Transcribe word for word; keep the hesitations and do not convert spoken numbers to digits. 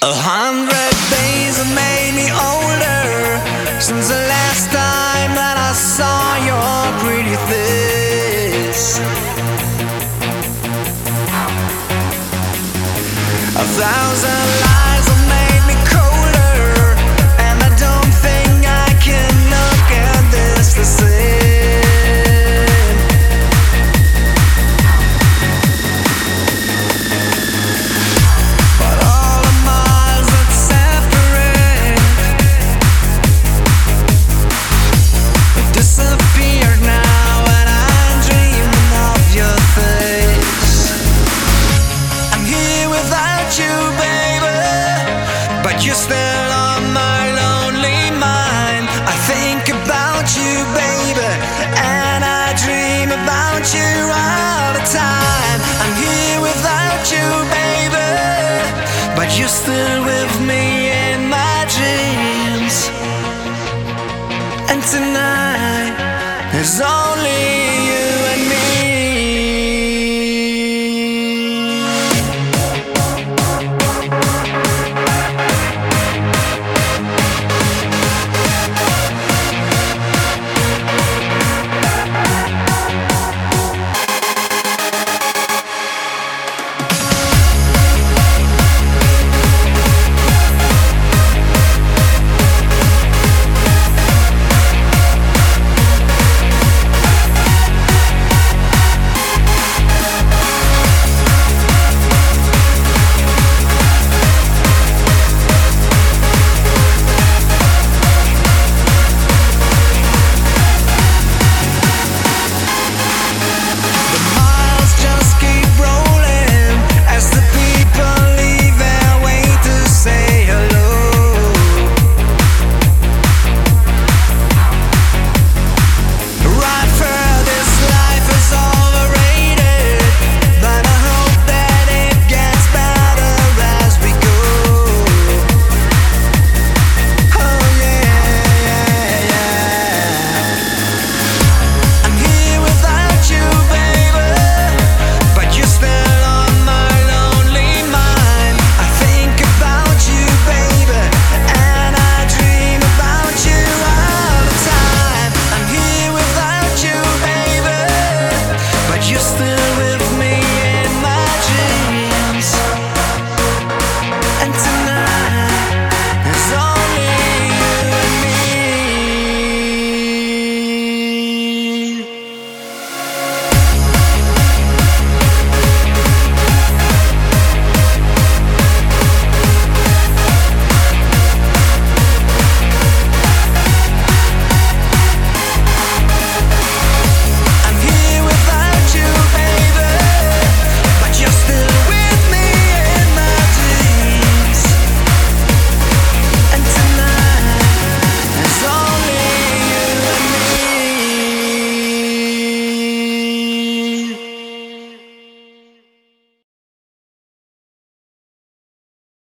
A hundred days have made me older since the last time that I saw your pretty face. A thousand lies have made me colder, and I don't think I can look at this the same. You're still on my lonely mind. I think about you, baby, and I dream about you all the time. I'm here without you, baby, but you're still with me in my dreams. And tonight is all